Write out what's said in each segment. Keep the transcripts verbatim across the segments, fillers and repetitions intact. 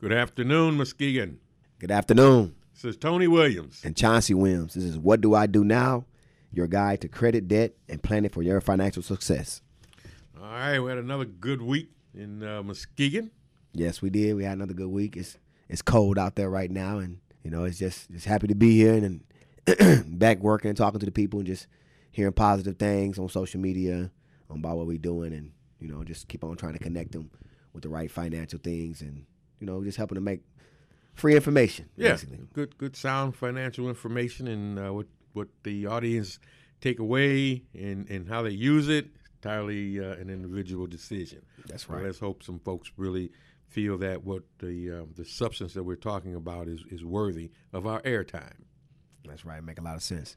Good afternoon, Muskegon. Good afternoon. This is Tony Williams. And Chauncey Williams. This is What Do I Do Now? Your guide to credit, debt, and planning for your financial success. All right, we had another good week in uh, Muskegon. Yes, we did. We had another good week. It's it's cold out there right now, and you know it's just just happy to be here and, and back working and talking to the people and just hearing positive things on social media about what we're doing, and you know just keep on trying to connect them with the right financial things, and you know just helping to make free information. Yeah, basically. good good sound financial information, and uh, what what the audience take away and, and how they use it. Entirely uh, an individual decision. That's right. So let's hope some folks really feel that what the uh, the substance that we're talking about is, is worthy of our airtime. That's right. Make a lot of sense.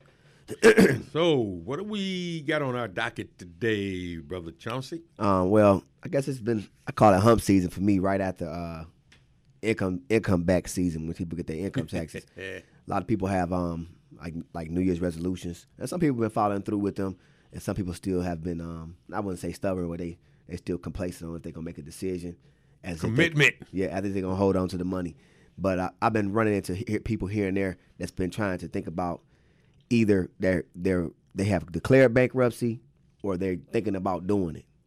So what do we got on our docket today, Brother Chauncey? Um, well, I guess it's been, I call it hump season for me right after uh, income income back season when people get their income taxes. A lot of people have um like like New Year's resolutions, and some people have been following through with them. And some people still have been, um, I wouldn't say stubborn, but they they still complacent on if they're going to make a decision. As Commitment. They, yeah, as if they're going to hold on to the money. But I, I've been running into he- people here and there that's been trying to think about either they're, they're, they have declared bankruptcy or they're thinking about doing it.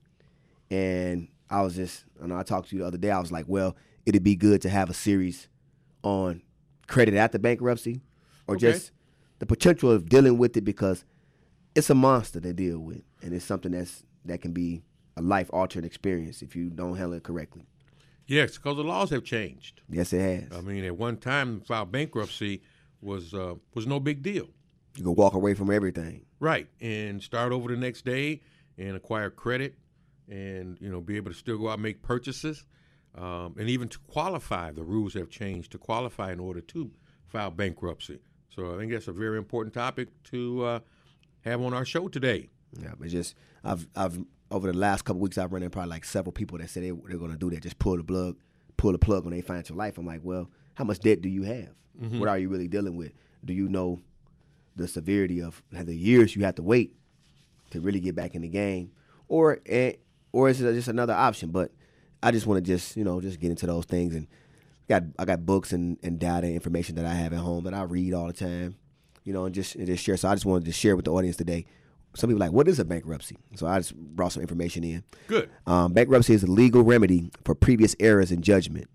And I was just, I know I talked to you the other day, I was like, well, it'd be good to have a series on credit after bankruptcy or Okay. just the potential of dealing with it, because it's a monster to deal with, and it's something that's that can be a life-altering experience if you don't handle it correctly. Yes, because the laws have changed. Yes, it has. I mean, at one time, file bankruptcy was uh, was no big deal. You can walk away from everything. Right, and start over the next day and acquire credit, and you know be able to still go out and make purchases, um, and even to qualify. The rules have changed to qualify in order to file bankruptcy. So I think that's a very important topic to uh, have on our show today. Yeah, but just I've I've over the last couple of weeks I've run into probably like several people that say they, they're going to do that, just pull the plug, pull the plug on their financial life. I'm like, well, how much debt do you have? Mm-hmm. What are you really dealing with? Do you know the severity of the years you have to wait to really get back in the game, or eh, or is it just another option? But I just want to just you know just get into those things, and got I got books and, and data and information that I have at home that I read all the time. You know, and just and just share. So I just wanted to share with the audience today. Some people are like, what is a bankruptcy? So I just brought some information in. Good. Um, bankruptcy is a legal remedy for previous errors in judgment.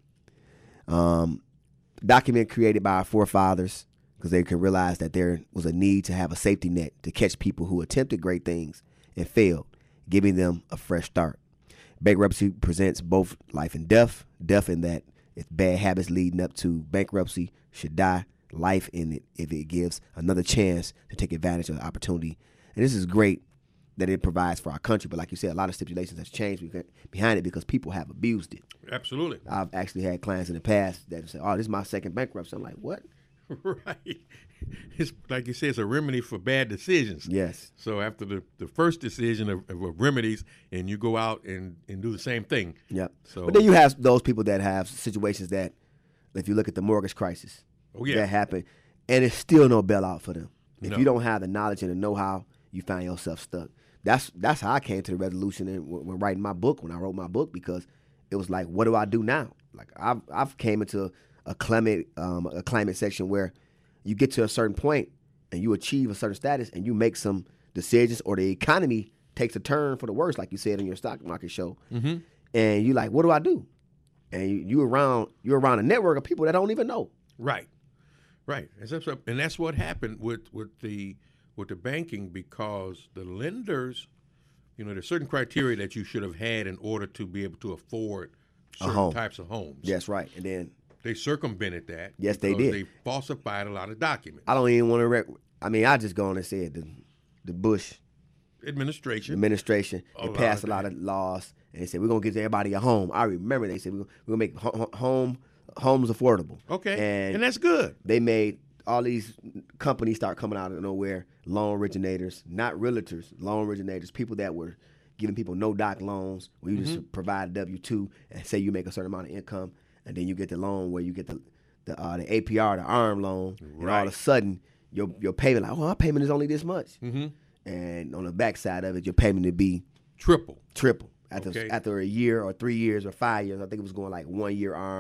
Um, document created by our forefathers because they can realize that there was a need to have a safety net to catch people who attempted great things and failed, giving them a fresh start. Bankruptcy presents both life and death. Death in that if bad habits leading up to bankruptcy should die. Life in it if it gives another chance to take advantage of the opportunity. And this is great that it provides for our country, but like you said, a lot of stipulations have changed behind it because people have abused it. Absolutely. I've actually had clients in the past that say, oh, this is my second bankruptcy. I'm like, what? Right. It's like you said, it's a remedy for bad decisions. Yes. So after the, the first decision of, of remedies, and you go out and, and do the same thing. Yep. So, but then you have those people that have situations that, if you look at the mortgage crisis, oh, yeah. that happened, and it's still no bailout for them. If No. you don't have the knowledge and the know-how, you find yourself stuck. That's that's how I came to the resolution and when, when writing my book, when I wrote my book, because it was like, what do I do now? Like I've I've came into a climate um, a climate section where you get to a certain point and you achieve a certain status and you make some decisions, or the economy takes a turn for the worse, like you said in your stock market show, mm-hmm. and you like, what do I do? And you, you around you're around a network of people that don't even know. Right, right, and that's what, and that's what happened with, with the with the banking, because the lenders, you know, there's certain criteria that you should have had in order to be able to afford certain home. types of homes. That's right, and then They circumvented that. Yes, they because did. They falsified a lot of documents. I don't even want to. Rec- I mean, I just go on and say it. The, the Bush Administration. administration, they Allowed passed a lot that. of laws, and they said we're gonna give everybody a home. I remember they said we're gonna make ho- home homes affordable. Okay, and, and that's good. they made all these companies start coming out of nowhere. Loan originators, not realtors, loan originators, people that were giving people no doc loans where you Mm-hmm. just provide a W two and say you make a certain amount of income, and then you get the loan where you get the the, uh, the A P R, the ARM loan, and all Right. of a sudden your your payment like, oh, my payment is only this much, Mm-hmm. and on the backside of it, your payment would be Triple. triple after Okay. after a year or three years or five years. I think it was going like one year ARM,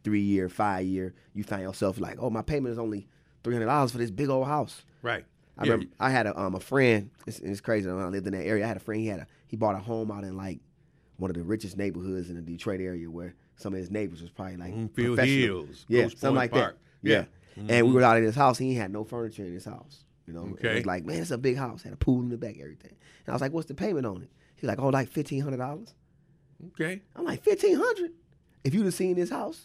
three year, five year, you find yourself like, oh, my payment is only three hundred dollars for this big old house. Right. I Yeah. remember I had a um a friend. It's, it's crazy. When I lived in that area, I had a friend. He had a he bought a home out in like one of the richest neighborhoods in the Detroit area, where some of his neighbors was probably like Bloomfield professional. Hills, yeah, Grosse something Pointe like Park. that. Yeah, Yeah. and we were out in his house. He had no furniture in his house. You know, Okay. it was like, man, it's a big house. Had a pool in the back, everything. And I was like, what's the payment on it? He's like, oh, like fifteen hundred dollars. Okay. I'm like, fifteen hundred. If you'd have seen this house,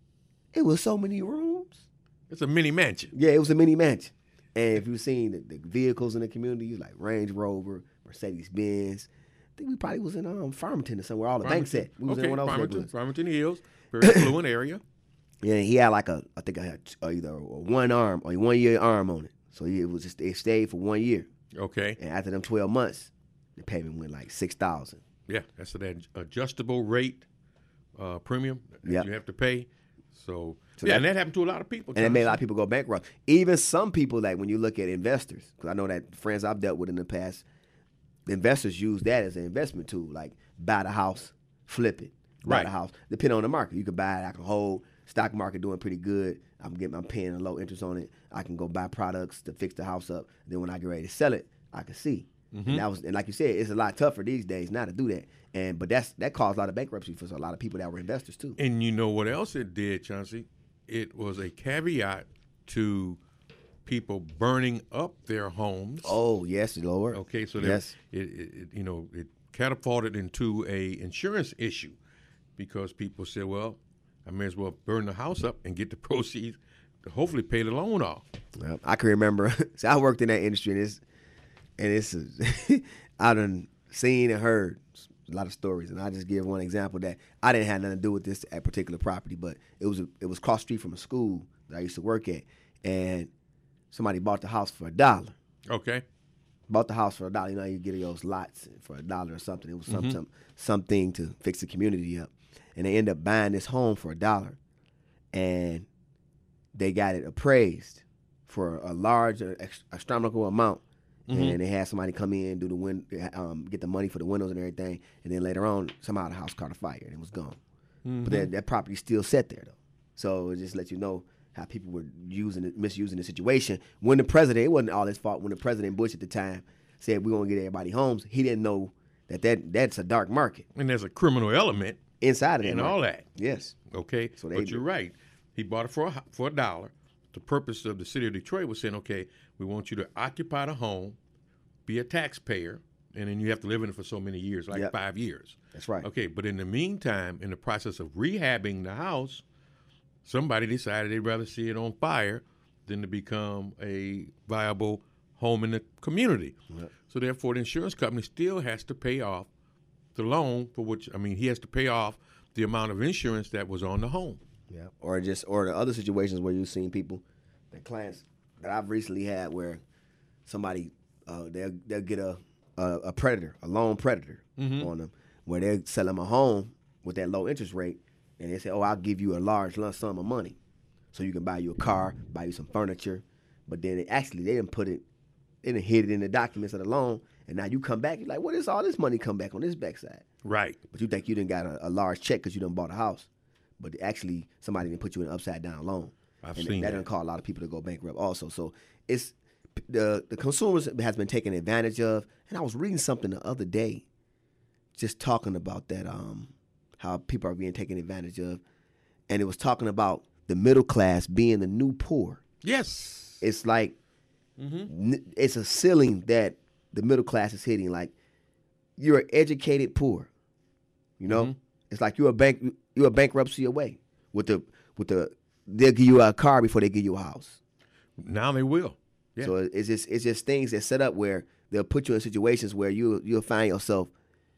it was so many rooms. It's a mini mansion. Yeah, it was a mini mansion. And if you've seen the, the vehicles in the community, like Range Rover, Mercedes Benz, I think we probably was in um, Farmington or somewhere. All the banks at. We was okay. in one of those Farmington, neighborhoods. Farmington Hills, very affluent area. Yeah, he had like a, I think I had uh, either a one arm or a one year arm on it. So he, it was just, it stayed for one year. Okay. And after them twelve months, the payment went like six thousand. Yeah, that's that adjustable rate uh, premium that Yep. you have to pay. So, So yeah, that- and that happened to a lot of people. And it made a lot of Chauncey. people go bankrupt. Even some people, like when you look at investors, because I know that friends I've dealt with in the past, investors use that as an investment tool, like buy the house, flip it, buy Right. the house. Depending on the market, you can buy it. I can hold. Stock market doing pretty good. I'm getting, I'm paying a low interest on it. I can go buy products to fix the house up. Then when I get ready to sell it, I can see. Mm-hmm. And that was, and like you said, it's a lot tougher these days now to do that. And but that's that caused a lot of bankruptcy for a lot of people that were investors too. And you know what else it did, Chauncey? It was a caveat to people burning up their homes. Oh yes, Lord. Okay, so that yes, it, it, it you know it catapulted into a insurance issue because people said, well, I may as well burn the house up and get the proceeds to hopefully pay the loan off. Well, I can remember. So I worked in that industry, and it's and it's I done seen and heard a lot of stories, and I just give one example that I didn't have nothing to do with this at particular property, but it was a, it was cross street from a school that I used to work at, and somebody bought the house for a dollar. Okay. Bought the house for a dollar. You know, you get those lots for a dollar or something. It was some, some something to fix the community up, and they end up buying this home for a dollar, and they got it appraised for a large uh, ex- astronomical amount. Mm-hmm. And they had somebody come in, do the win, um, get the money for the windows and everything, and then later on, somehow the house caught a fire and it was gone. Mm-hmm. But that, that property still sat there though. So it just lets you know how people were using it, misusing the situation. When the president, it wasn't all his fault. When the President Bush at the time said we're gonna get everybody homes, he didn't know that, that that's a dark market And there's a criminal element inside of that in market. all that. Yes. Okay, So they but did. you're right. He bought it for a, hu- for a dollar. The purpose of the city of Detroit was saying, okay, we want you to occupy the home, be a taxpayer, and then you have to live in it for so many years, like Yep. five years. That's right. Okay, but in the meantime, in the process of rehabbing the house, somebody decided they'd rather see it on fire than to become a viable home in the community. Yep. So therefore, the insurance company still has to pay off the loan for which, I mean, he has to pay off the amount of insurance that was on the home. Yeah. Or just or the other situations where you've seen people, the clients that I've recently had where somebody uh, they'll they'll get a, a a predator, a loan predator Mhm. on them, where they're selling a home with that low interest rate, and they say, "Oh, I'll give you a large lump sum of money, so you can buy you a car, buy you some furniture." But then they actually they didn't put it, they didn't hid it in the documents of the loan, and now you come back, you're like, "What is all this money come back on this backside?" Right. But you think you didn't got a, a large check because you done bought a house, but actually somebody didn't put you in an upside down loan. I've and seen that. that. Done cause a lot of people to go bankrupt also. So it's the the consumers has been taken advantage of. And I was reading something the other day, just talking about that, um, how people are being taken advantage of, and it was talking about the middle class being the new poor. Yes. It's like Mm-hmm. n- it's a ceiling that the middle class is hitting. Like you're an educated poor, you know. Mhm. It's like you're a bank, you're a bankruptcy away with the with the. They'll give you a car before they give you a house. Now they will. Yeah. So it's just it's just things that set up where they'll put you in situations where you you'll find yourself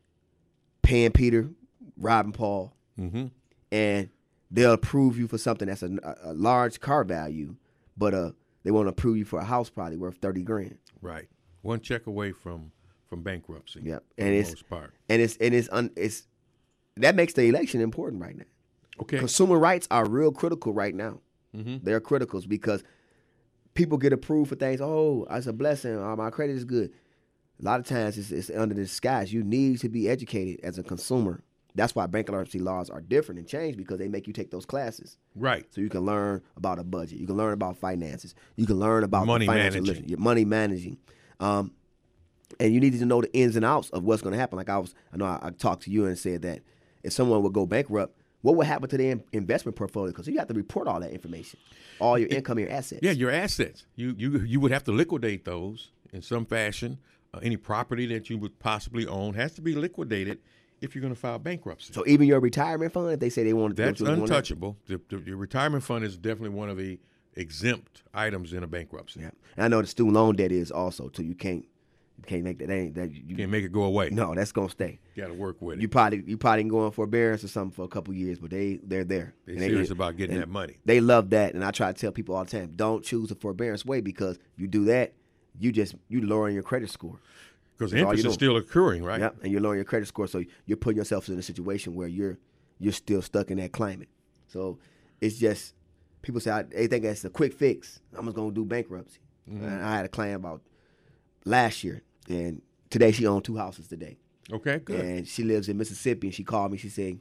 paying Peter, robbing Paul, Mm-hmm. and they'll approve you for something that's a, a, a large car value, but uh they won't approve you for a house probably worth thirty grand. Right. One check away from from bankruptcy. Yep, For and the it's most part. and it's and it's un, it's that makes the election important right now. Okay. Consumer rights are real critical right now. Mm-hmm. They're criticals because people get approved for things. Oh, it's a blessing. Oh, my credit is good. A lot of times it's, it's under the disguise. You need to be educated as a consumer That's why bankruptcy laws are different and changed, because they make you take those classes. Right. So you can learn about a budget. You can learn about finances. You can learn about Money the financial managing. literacy, your money managing. Um, and you need to know the ins and outs of what's going to happen. Like I was, I know I, I talked to you and said that if someone would go bankrupt, what would happen to their in- investment portfolio? Because you have to report all that information, all your income, your assets. Yeah, your assets. You you you would have to liquidate those in some fashion. Uh, any property that you would possibly own has to be liquidated if you're going to file bankruptcy. So even your retirement fund, if they say they want to, That's do it, untouchable. The, the, your retirement fund is definitely one of the exempt items in a bankruptcy. Yeah, and I know the student loan debt is also too. You can't, you can't make that. That ain't that. You, You can't make it go away. No, that's gonna stay. You got to work with it. You probably you probably can go on forbearance or something for a couple years, but they they're there. They're And serious they, about getting and that money. They love that, and I try to tell people all the time: don't choose a forbearance way, because if you do that, you just you lowering your credit score. Because That's all interest you is doing. still occurring, right? Yep, and you're lowering your credit score, so you're putting yourself in a situation where you're you're still stuck in that climate. So it's just people say I, they think that's a quick fix. I'm just gonna do bankruptcy. Mm-hmm. And I had a client about last year, and today she owned two houses today. Okay, good. And she lives in Mississippi, and she called me. She said,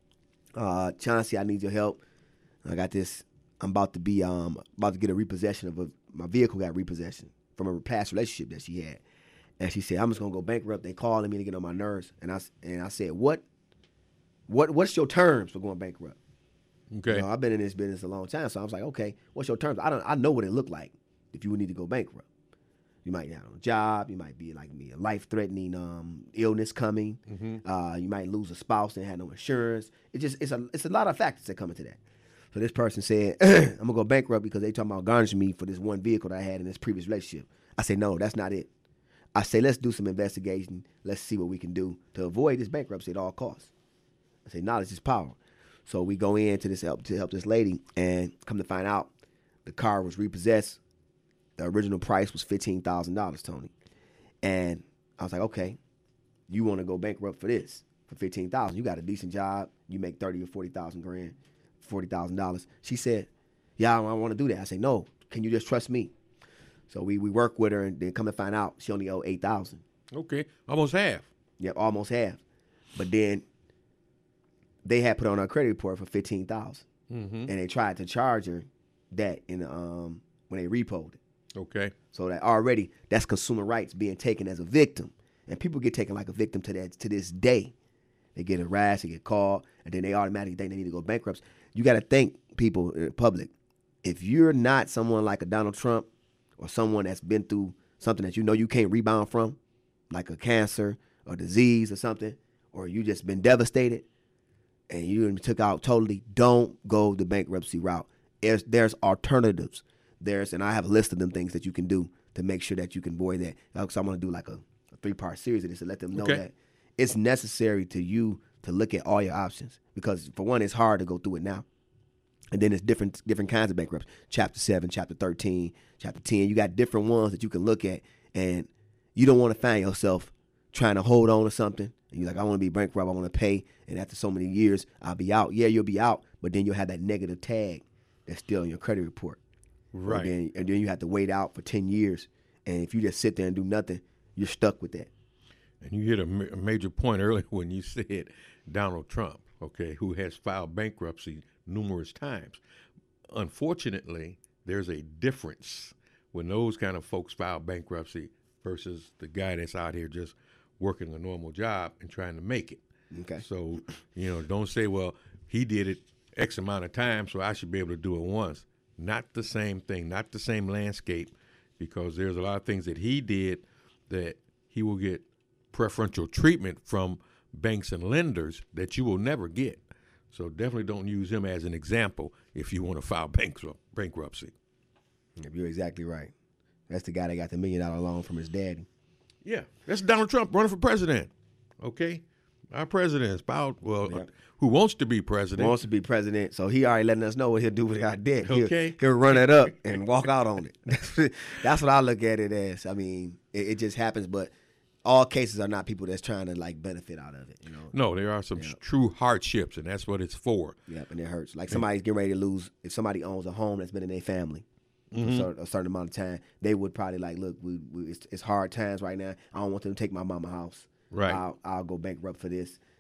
uh, Chauncey, I need your help. I got this. I'm about to be um about to get a repossession of a my vehicle got repossession from a past relationship that she had. And she said, I'm just gonna go bankrupt. They calling me to get on my nerves. And I and I said, what? What? What's your terms for going bankrupt? Okay. You know, I've been in this business a long time, so I was like, okay, what's your terms? I don't. I know what it looked like if you would need to go bankrupt. You might have a job. You might be like me, a life-threatening um, illness coming. Mm-hmm. Uh, you might lose a spouse and have no insurance. It just it's a it's a lot of factors that come into that. So this person said, I'm gonna go bankrupt because they talking about garnishing me for this one vehicle that I had in this previous relationship. I said, no, that's not it. I say, let's do some investigation. Let's see what we can do to avoid this bankruptcy at all costs. I say, knowledge is power. So we go in to this help to help this lady, and come to find out, the car was repossessed. The original price was fifteen thousand dollars, Tony. And I was like, okay, you want to go bankrupt for this for fifteen thousand? You got a decent job. You make thirty or forty thousand grand, forty thousand dollars. She said, yeah, I want to do that. I say, no. Can you just trust me? So we, we work with her, and then come to find out she only owed eight thousand. Okay, almost half. Yep, almost half. But then they had put on her credit report for fifteen thousand, Mm-hmm. and they tried to charge her that in um when they repoed it. Okay. So that already that's consumer rights being taken as a victim, and people get taken like a victim to that to this day. They get harassed, they get called, and then they automatically think they need to go bankrupt. You got to think, people in the public, if you're not someone like a Donald Trump, or someone that's been through something that you know you can't rebound from, like a cancer or disease or something, or you just been devastated and you took out totally, don't go the bankruptcy route. There's, there's alternatives. There's, and I have a list of them things that you can do to make sure that you can avoid that. So I'm going to do like a, a three-part series of this to let them know Okay. that it's necessary to you to look at all your options, because for one, it's hard to go through it now. And then there's different different kinds of bankruptcy. Chapter seven, chapter thirteen, chapter ten. You got different ones that you can look at, and you don't want to find yourself trying to hold on to something. And you're like, I want to be bankrupt, I want to pay, and after so many years, I'll be out. Yeah, you'll be out, but then you'll have that negative tag that's still in your credit report. Right. And then, and then you have to wait out for ten years. And if you just sit there and do nothing, you're stuck with that. And you hit a, ma- a major point earlier when you said Donald Trump, okay, who has filed bankruptcy numerous times. Unfortunately, there's a difference when those kind of folks file bankruptcy versus the guy that's out here just working a normal job and trying to make it. Okay. So, you know, don't say, well, he did it X amount of times, so I should be able to do it once. Not the same thing, not the same landscape, because there's a lot of things that he did that he will get preferential treatment from banks and lenders that you will never get. So definitely don't use him as an example if you want to file bankrupt, bankruptcy. You're exactly right. That's the guy that got the million dollar loan from his daddy. Yeah, that's Donald Trump running for president. Okay, our president is about, well, Yep. who wants to be president. Wants to be president, so he already letting us know what he'll do with our debt. He'll, Okay. he'll run it up and walk out on it. That's what I look at it as. I mean, it, it just happens, but all cases are not people that's trying to like benefit out of it. You know. No, there are some Yeah. true hardships, and that's what it's for. Yep, and it hurts. Like somebody's getting ready to lose. If somebody owns a home that's been in their family Mm-hmm. for a certain, a certain amount of time, they would probably like, look, we, we, it's, it's hard times right now. I don't want them to take my mama house. Right. I'll, I'll go bankrupt for this.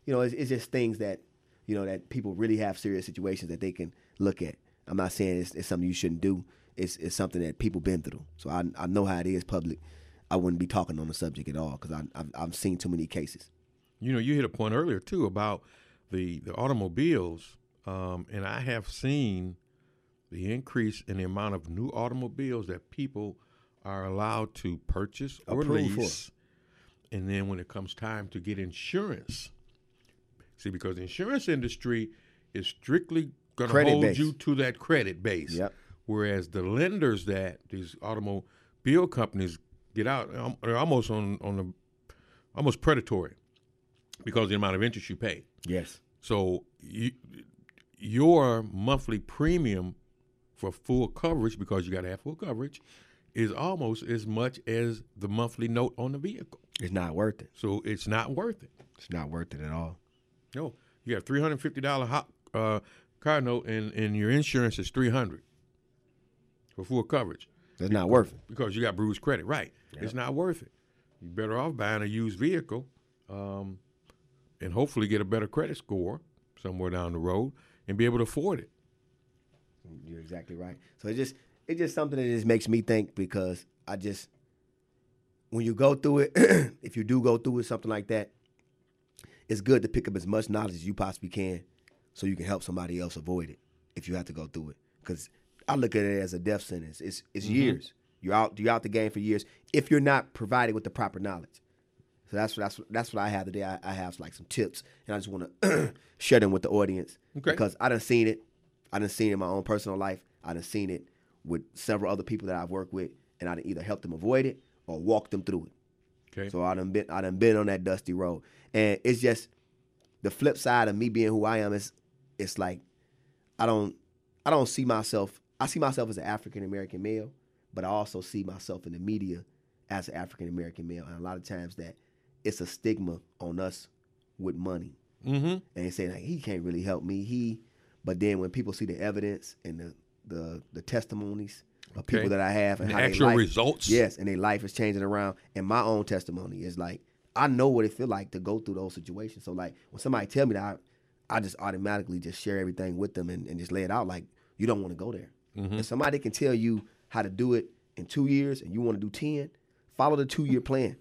you know, it's, it's just things that, you know, that people really have serious situations that they can look at. I'm not saying it's, it's something you shouldn't do. It's, it's something that people been through. So I, I know how it is public. I wouldn't be talking on the subject at all because I've, I've seen too many cases. You know, you hit a point earlier, too, about the, the automobiles, um, and I have seen the increase in the amount of new automobiles that people are allowed to purchase or Approved lease. For. And then when it comes time to get insurance, see, because the insurance industry is strictly going to hold base. you to that credit base. Yep. Whereas the lenders that these automobile companies get out, they're almost on, on the almost predatory because of the amount of interest you pay. Yes. So you, your monthly premium for full coverage, because you got to have full coverage, is almost as much as the monthly note on the vehicle. It's not worth it. So it's not worth it. It's not worth it at all. No, you got a three hundred fifty dollars hot, uh, car note, and, and your insurance is three hundred dollars for full coverage. It's not worth it. Because you got bruised credit. Right. Yep. It's not worth it. You're better off buying a used vehicle um, and hopefully get a better credit score somewhere down the road and be able to afford it. You're exactly right. So it's just it's just something that just makes me think, because I just, when you go through it, if you do go through it, something like that, it's good to pick up as much knowledge as you possibly can so you can help somebody else avoid it if you have to go through it. Because I look at it as a death sentence. It's it's mm-hmm. years. You're out you're out the game for years if you're not provided with the proper knowledge. So that's that's that's what I have today. I, I have like some tips, and I just want to share them with the audience okay. because I done seen it. I done seen it in my own personal life. I done seen it with several other people that I've worked with, and I done either helped them avoid it or walk them through it. Okay. So I done been I done been on that dusty road, and it's just the flip side of me being who I am is it's like I don't I don't see myself. I see myself as an African American male, but I also see myself in the media as an African American male, and a lot of times that it's a stigma on us with money, mm-hmm. and they say like he can't really help me. He, but then when people see the evidence and the the, the testimonies of okay. people that I have and, and how the actual life, results, yes, and their life is changing around, and my own testimony is like I know what it feel like to go through those situations. So like when somebody tell me that, I, I just automatically just share everything with them and, and just lay it out like you don't want to go there. Mm-hmm. If somebody can tell you how to do it in two years and you want to do ten, follow the two-year plan.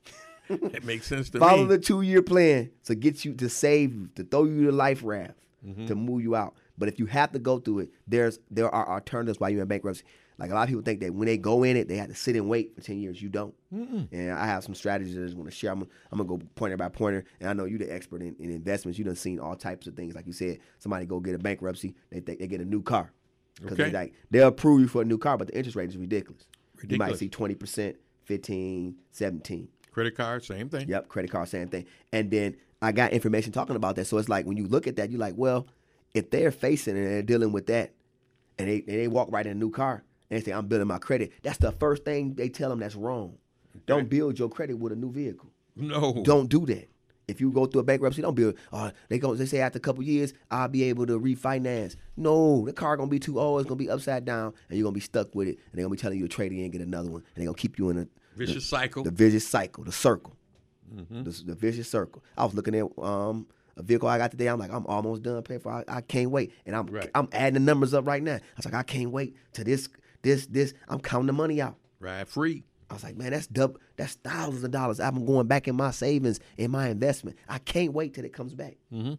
It makes sense to follow me. the two-year plan to get you, to save you, to throw you the life raft, mm-hmm. to move you out. But if you have to go through it, there's there are alternatives while you're in bankruptcy. Like a lot of people think that when they go in it, they have to sit and wait for ten years. You don't. Mm-mm. And I have some strategies I just want to share. I'm, I'm going to go pointer by pointer. And I know you're the expert in, in investments. You done seen all types of things. Like you said, somebody go get a bankruptcy, they think they get a new car. Because okay. they like, they'll approve you for a new car, but the interest rate is ridiculous. Ridiculous. You might see twenty percent, fifteen, seventeen. Credit card, same thing. Yep, credit card, same thing. And then I got information talking about that. So it's like when you look at that, you're like, well, if they're facing and they're dealing with that, and they and they walk right in a new car, and they say, I'm building my credit, that's the first thing they tell them that's wrong. Okay. Don't build your credit with a new vehicle. No. Don't do that. If you go through a bankruptcy, don't build. Uh, they go. They say after a couple years, I'll be able to refinance. No, the car gonna be too old. It's gonna be upside down, and you're gonna be stuck with it. And they're gonna be telling you to trade it in and get another one, and they're gonna keep you in a vicious the, cycle. The vicious cycle, the circle, mm-hmm. the, the vicious circle. I was looking at um, a vehicle I got today. I'm like, I'm almost done paying for. I, I can't wait, and I'm right. I'm adding the numbers up right now. I was like, I can't wait to this this this. I'm counting the money out. Right, free. I was like, man, that's double, that's thousands of dollars. I'm going back in my savings, in my investment. I can't wait till it comes back. Mm-hmm.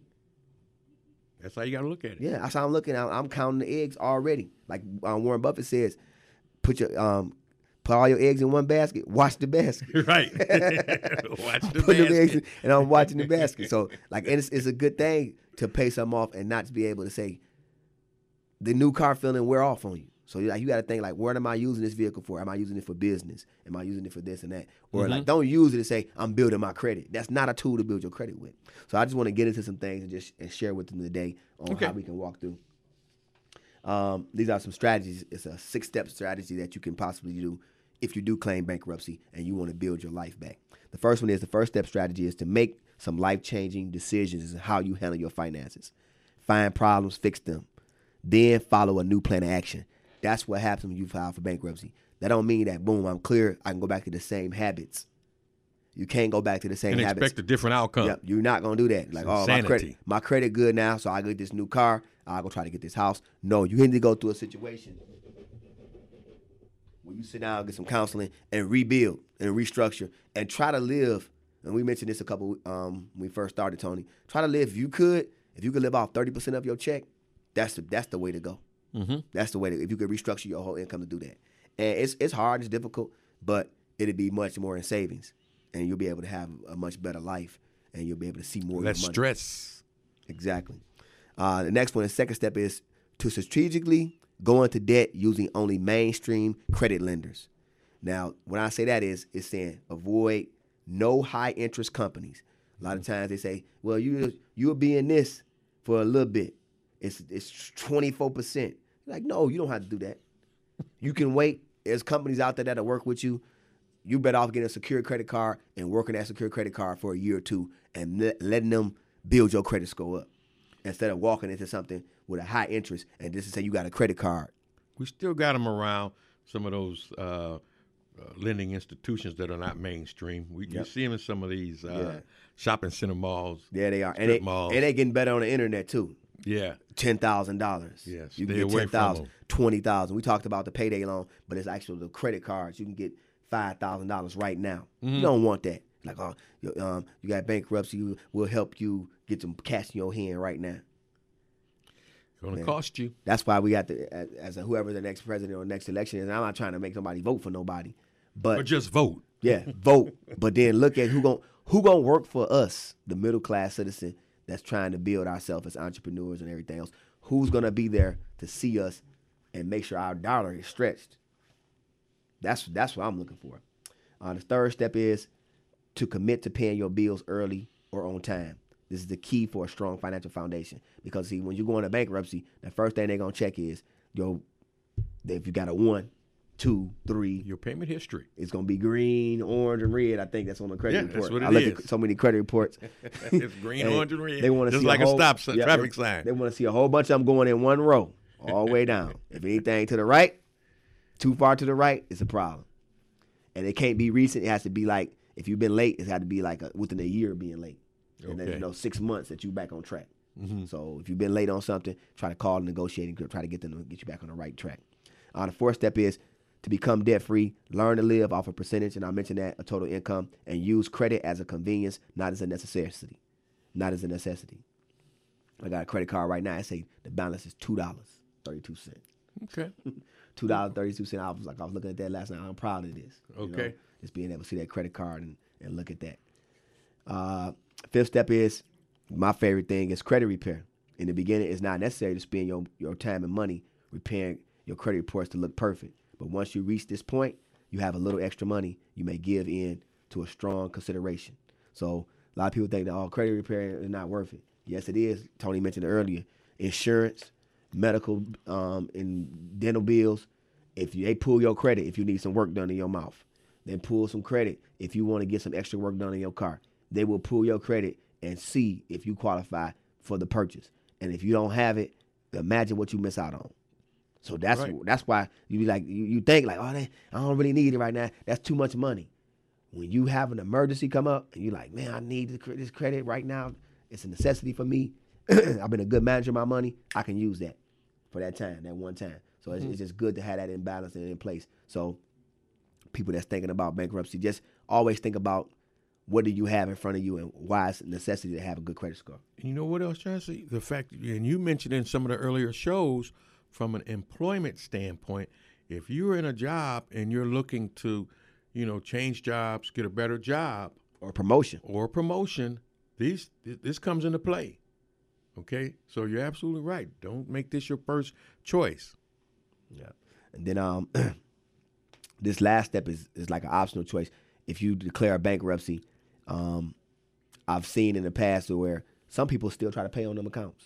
That's how you got to look at it. Yeah, that's how I'm looking. I'm, I'm counting the eggs already. Like um, Warren Buffett says, put your um, put all your eggs in one basket. Watch the basket. Right. Watch the put basket. Them eggs in, and I'm watching the basket. So like, and it's, it's a good thing to pay something off and not to be able to say the new car feeling wear off on you. So like, you got to think like, what am I using this vehicle for? Am I using it for business? Am I using it for this and that? Or mm-hmm. like, don't use it to say, I'm building my credit. That's not a tool to build your credit with. So I just want to get into some things and just and share with them today on okay. how we can walk through. Um, these are some strategies. It's a six-step strategy that you can possibly do if you do claim bankruptcy and you want to build your life back. The first one is, the first step strategy is to make some life-changing decisions in how you handle your finances. Find problems, fix them. Then follow a new plan of action. That's what happens when you file for bankruptcy. That don't mean that, boom, I'm clear, I can go back to the same habits. You can't go back to the same and habits. expect a different outcome. Yep, you're not gonna do that. Like, oh, my credit, my credit good now, so I get this new car. I'll go try to get this house. No, you need to go through a situation where you sit down, get some counseling, and rebuild and restructure and try to live. And we mentioned this a couple um, when we first started, Tony. Try to live. If you could, if you could live off thirty percent of your check, that's the that's the way to go. Mm-hmm. That's the way to. If you could restructure your whole income to do that, and it's it's hard, it's difficult, but it'd be much more in savings, and you'll be able to have a much better life, and you'll be able to see more. Less of your money. stress. Exactly. Uh, the next one, the second step is to strategically go into debt using only mainstream credit lenders. Now, when I say that is, it's saying avoid no high interest companies. A lot of times they say, well, you you'll be in this for a little bit. It's it's twenty-four percent. Like, no, you don't have to do that. You can wait. There's companies out there that'll work with you. You better off getting a secure credit card and working that secure credit card for a year or two and let, letting them build your credit score up instead of walking into something with a high interest and just to say you got a credit card. We still got them around, some of those uh, uh, lending institutions that are not mainstream. We Yep. You see them in some of these uh, Yeah. shopping center malls. There they are. And strip they, malls. and they getting better on the internet too. Yeah. ten thousand dollars. Yes, You can stay get away ten from thousand dollars, them. twenty thousand dollars. We talked about the payday loan, but it's actually the credit cards. You can get five thousand dollars right now. Mm-hmm. You don't want that. Like, oh, you, um, you got bankruptcy. We will help you get some cash in your hand right now. It's going to Man. cost you. That's why we got the, as, as a, whoever the next president or next election is, and I'm not trying to make somebody vote for nobody. But, But just vote. yeah, vote. But then look at who gon' who gonna work for us, the middle class citizen that's trying to build ourselves as entrepreneurs and everything else. Who's gonna be there to see us and make sure our dollar is stretched? That's that's what I'm looking for. Uh, the third step is to commit to paying your bills early or on time. This is the key for a strong financial foundation. Because see, when you go into bankruptcy, the first thing they're gonna check is your if you got a one, two, three. Your payment history. It's gonna be green, orange, and red. I think that's on the credit Yeah, report. that's what it I look is. at so many credit reports. It's green, And orange, and red. They want to Just see like a, a, whole, stop sign, yeah, traffic they, sign. They want to see a whole bunch of them going in one row, all the way down. If anything to the right, too far to the right, it's a problem. And it can't be recent. It has to be like if you've been late, it's had to be like a, within a year of being late, and then Okay. you know six months that you back on track. Mm-hmm. So if you've been late on something, try to call and negotiate and try to get them to get you back on the right track. Uh, the fourth step is to become debt-free, learn to live off a percentage, and I mentioned that, a total income, and use credit as a convenience, not as a necessity. Not as a necessity. I got a credit card right now. I say the balance is two dollars and thirty-two cents. Okay. two dollars and thirty-two cents. I was like, I was looking at that last night. I'm proud of this. you know, Okay. just being able to see that credit card and, and look at that. Uh, fifth step is, my favorite thing is credit repair. In the beginning, it's not necessary to spend your, your time and money repairing your credit reports to look perfect. But once you reach this point, you have a little extra money, you may give in to a strong consideration. So a lot of people think that, oh, credit repair is not worth it. Yes, it is. Tony mentioned it earlier. Insurance, medical, um, and dental bills. If you, they pull your credit if you need some work done in your mouth. They pull some credit if you want to get some extra work done in your car. They will pull your credit and see if you qualify for the purchase. And if you don't have it, imagine what you miss out on. So that's Right. that's why you be like you, you think like, oh, they, I don't really need it right now. That's too much money. When you have an emergency come up and you're like, man, I need this credit right now. It's a necessity for me. I've been a good manager of my money. I can use that for that time, that one time. So it's, Mm-hmm. it's just good to have that in balance and in place. So people that's thinking about bankruptcy, just always think about what do you have in front of you and why it's a necessity to have a good credit score. And you know what else, Chauncey? The fact, and you mentioned in some of the earlier shows, from an employment standpoint, if you're in a job and you're looking to, you know, change jobs, get a better job Or promotion. or promotion, these this comes into play. Okay, so you're absolutely right. Don't make this your first choice. Yeah. And then um, this last step is, is like an optional choice. If you declare a bankruptcy, um, I've seen in the past where some people still try to pay on them accounts.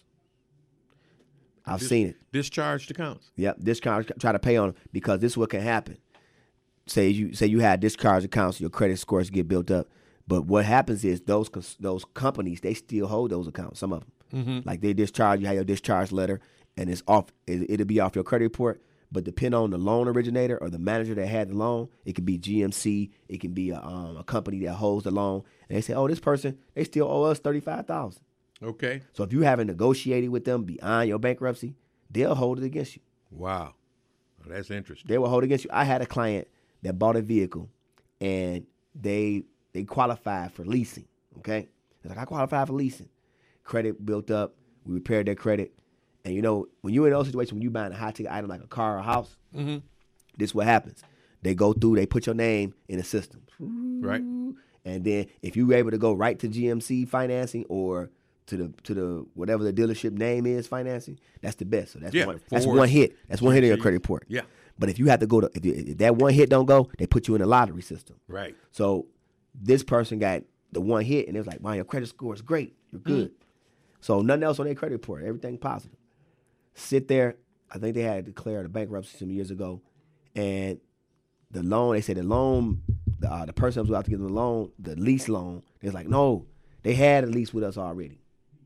I've Dis- seen it. Discharged accounts. Yep, discharge try to pay on them because this is what can happen. Say you say you had discharge accounts, your credit scores get built up, but what happens is those cons- those companies they still hold those accounts. Some of them, Mm-hmm. like they discharge, you have your discharge letter, and it's off. It, it'll be off your credit report, But depending on the loan originator or the manager that had the loan, it could be G M C, it can be a, um, a company that holds the loan. And they say, oh, this person, they still owe us thirty-five thousand dollars. Okay. So if you haven't negotiated with them beyond your bankruptcy, they'll hold it against you. Wow. Well, that's interesting. They will hold it against you. I had a client that bought a vehicle, and they they qualified for leasing, okay? They're like, I qualified for leasing. Credit built up. We repaired their credit. And, you know, when you're in those situations, when you're buying a high-ticket item like a car or a house, mm-hmm. this is what happens. They go through, they put your name in the system. Right. And then if you're able to go right to G M C financing or to the to the whatever the dealership name is financing, that's the best. So that's yeah, one that's one hit. That's one hit in your credit report. Yeah. But if you have to go to if, you, if that one hit don't go, they put you in the lottery system. Right. So this person got the one hit and it was like, wow, your credit score is great. You're good. Mm. So nothing else on their credit report. Everything positive. Sit there. I think they had declared a bankruptcy some years ago, and the loan. They said the loan. The, uh, the person who was about to give them the loan, the lease loan. They was like, no, they had a lease with us already.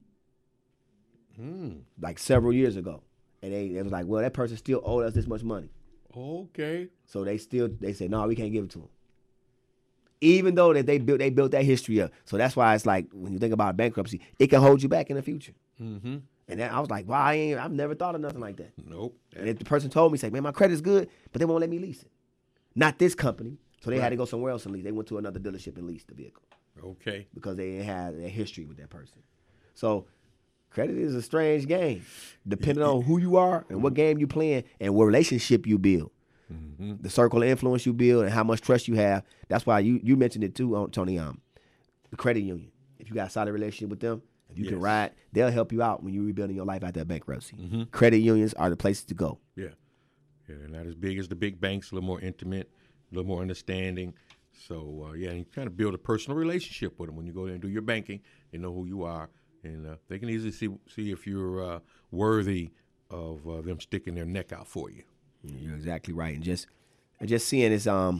Mm. Like several years ago, and they, they was like, well, that person still owed us this much money. Okay. So they still they said, no, we can't give it to them. Even though that they built they built that history up. So that's why it's like when you think about bankruptcy, it can hold you back in the future. Mm-hmm. And then I was like, wow, I ain't, I've never thought of nothing like that. Nope. And if the person told me, say, man, my credit's good, but they won't let me lease it. Not this company. So they right. had to go somewhere else and lease. They went to another dealership and leased the vehicle. Okay. Because they had a history with that person. So credit is a strange game, depending on who you are and what game you playing and what relationship you build. Mm-hmm. The circle of influence you build and how much trust you have. That's why you, you mentioned it too, Tony. Um, the credit union. If you got a solid relationship with them, if you yes. can ride, they'll help you out when you're rebuilding your life after bankruptcy. Mm-hmm. Credit unions are the places to go. Yeah. Yeah, they're not as big as the big banks, a little more intimate, a little more understanding. So, uh, yeah, you kind of build a personal relationship with them. When you go there and do your banking, they know who you are, and uh, they can easily see see if you're uh, worthy of uh, them sticking their neck out for you. You're exactly right. And just and just seeing this, um,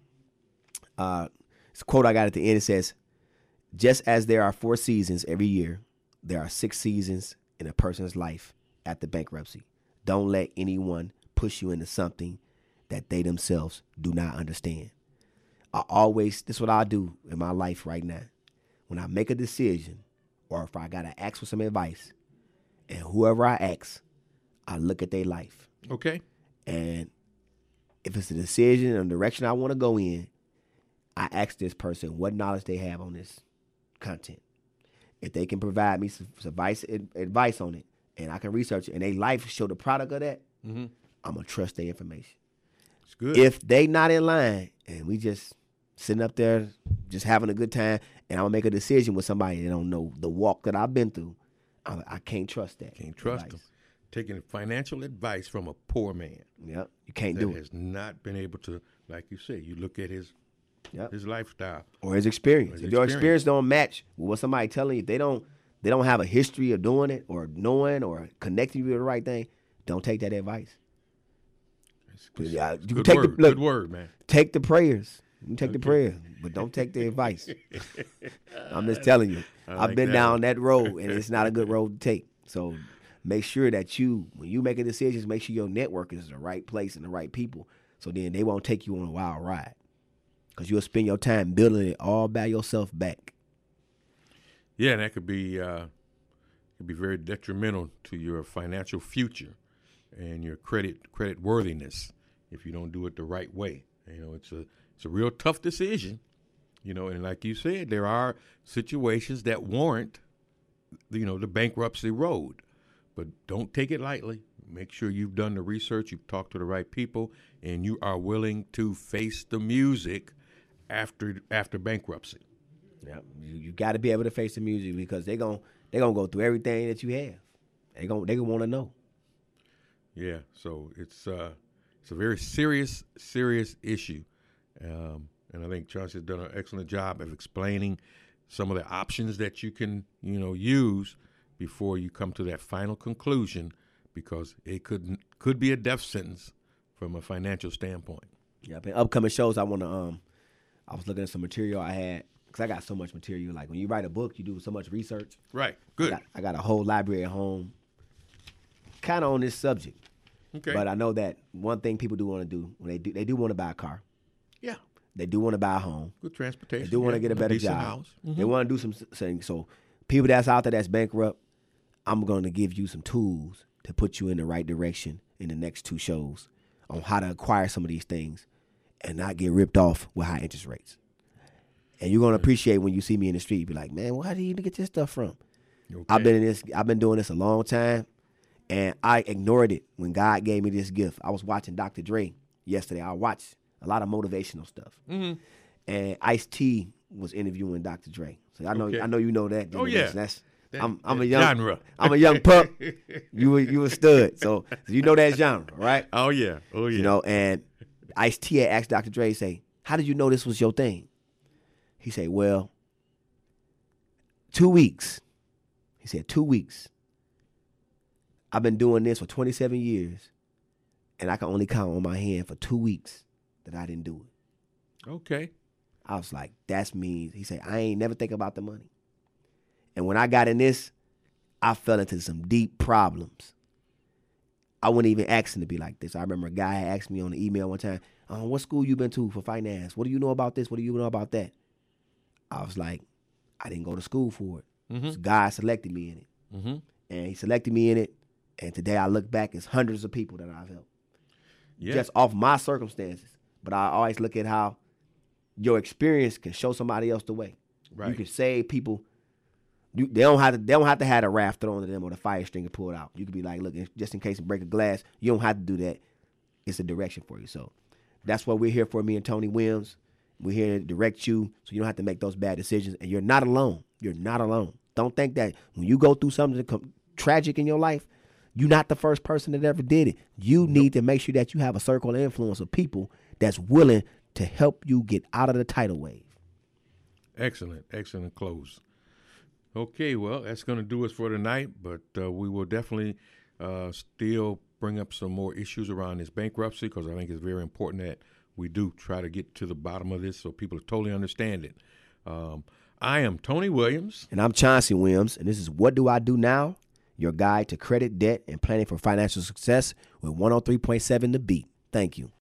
uh, this quote I got at the end, it says, just as there are four seasons every year, there are six seasons in a person's life after bankruptcy. Don't let anyone push you into something that they themselves do not understand. I always, this is what I do in my life right now. When I make a decision or if I got to ask for some advice, and whoever I ask, I look at their life. Okay. And if it's a decision and direction I want to go in, I ask this person what knowledge they have on this content. If they can provide me some, some advice, advice on it, and I can research it, and their life show the product of that, mm-hmm. I'm going to trust their information. It's good. If they not in line, and we just sitting up there just having a good time, and I'm going to make a decision with somebody that don't know the walk that I've been through, I, I can't trust that. Can't trust advice. them. Taking financial advice from a poor man. Yep, you can't that do it. has not been able to, like you say, you look at his yep. his lifestyle. Or his experience. Or his if your experience. experience don't match with what somebody telling you, if they don't they don't have a history of doing it or knowing or connecting you to the right thing, don't take that advice. Good, yeah, you good take word. The, look, good word, man. Take the prayers. You take okay. the prayers, but don't take the advice. I'm just telling you. Like I've been that down one. that road, and it's not a good road to take. So make sure that you, when you make a decision, make sure your network is the right place and the right people. So then they won't take you on a wild ride. Because you'll spend your time building it all by yourself back. Yeah, and that could be uh, could be very detrimental to your financial future and your credit credit worthiness if you don't do it the right way. You know, it's a it's a real tough decision. You know, and like you said, there are situations that warrant, you know, the bankruptcy road. But don't take it lightly. Make sure you've done the research, you've talked to the right people, and you are willing to face the music after after bankruptcy. Yeah, you, you got to be able to face the music because they're going they gonna go through everything that you have. They're going they gonna want to know. Yeah, so it's uh, it's a very serious, serious issue. Um, and I think Chauncey's done an excellent job of explaining some of the options that you can, you know, use before you come to that final conclusion, because it could could be a death sentence from a financial standpoint. Yeah, in upcoming shows, I want to. Um, I was looking at some material I had because I got so much material. Like when you write a book, you do so much research. Right. Good. I got, I got a whole library at home, kind of on this subject, Okay. But I know that one thing people do want to do when they do they do want to buy a car. Yeah. They do want to buy a home. Good transportation. They do want to yeah. get a better decent job. House. Mm-hmm. They want to do some things. So people that's out there that's bankrupt, I'm going to give you some tools to put you in the right direction in the next two shows on how to acquire some of these things and not get ripped off with high interest rates. And you're going to appreciate when you see me in the street. You be like, man, where do you get this stuff from? Okay. I've been in this. I've been doing this a long time, and I ignored it when God gave me this gift. I was watching Doctor Dre yesterday. I watched a lot of motivational stuff. Mm-hmm. And Ice-T was interviewing Doctor Dre. So I know Okay. I know you know that. Oh yeah, that's that, I'm I'm that a young genre. I'm a young pup. You were you a stud. So, so you know that genre, right? Oh yeah, oh yeah. You know, and Ice-T had asked Doctor Dre, say, how did you know this was your thing? He said, well, two weeks. He said, two weeks. I've been doing this for twenty-seven years, and I can only count on my hand for two weeks that I didn't do it. Okay. I was like, that's me. He said, I ain't never think about the money. And when I got in this, I fell into some deep problems. I wasn't even asking to be like this. I remember a guy had asked me on the email one time, oh, what school you been to for finance? What do you know about this? What do you know about that? I was like, I didn't go to school for it. Mm-hmm. So God selected me in it. Mm-hmm. And he selected me in it. And today I look back, it's hundreds of people that I've helped. Yeah. Just off my circumstances. But I always look at how your experience can show somebody else the way. Right. You can save people. You, they don't have to. They don't have to have a raft thrown to them or the fire stringer pulled out. You could be like, look, just in case you break a glass, you don't have to do that. It's a direction for you. So that's what we're here for. Me and Tony Williams. We're here to direct you, so you don't have to make those bad decisions. And you're not alone. You're not alone. Don't think that when you go through something tragic in your life, you're not the first person that ever did it. You need to make sure that you have a circle of influence of people that's willing to help you get out of the tidal wave. Excellent, excellent close. Okay, well, that's going to do us for tonight, but uh, we will definitely uh, still bring up some more issues around this bankruptcy because I think it's very important that we do try to get to the bottom of this so people totally understand it. Um, I am Tony Williams. And I'm Chauncey Williams, and this is What Do I Do Now? Your guide to credit, debt, and planning for financial success with one oh three point seven The Beat. Thank you.